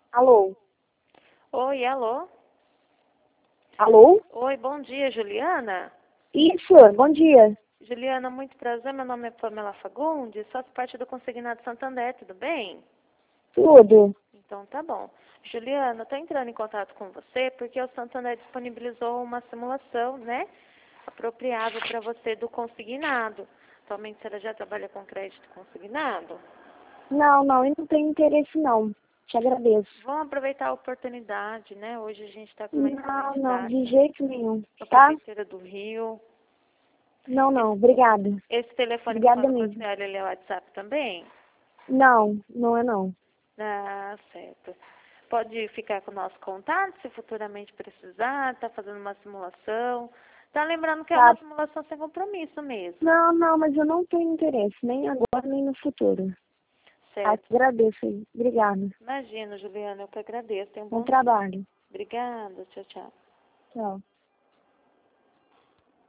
Alô? Oi, alô? Alô? Oi, bom dia, Juliana. Isso, bom dia. Juliana, muito prazer. Meu nome é Pamela Fagundes, faço parte do Consignado Santander, tudo bem? Tudo. Então tá bom. Juliana, eu tô entrando em contato com você porque o Santander disponibilizou uma simulação, né? Apropriável para você do consignado. Atualmente você já trabalha com crédito consignado? Não, eu não tenho interesse não. Te agradeço. Vamos aproveitar a oportunidade, né? Hoje a gente está com uma excelente Não, de taxa jeito nenhum, na tá? Prefeitura do Rio. Não, obrigada. Esse telefone que eu Obrigada falo com a mesmo. senhora, ele é o WhatsApp também? Não é não. Ah, certo. Pode ficar com o nosso contato se futuramente precisar, tá fazendo uma simulação. Tá lembrando que é uma Tá. simulação sem compromisso mesmo. Não, mas eu não tenho interesse, nem agora, nem no futuro. Tá? Te Certo. agradeço aí. Obrigada. Imagina, Juliana, eu que agradeço. Tenha um Bom bom dia. trabalho. Obrigada. Tchau, tchau. Tchau.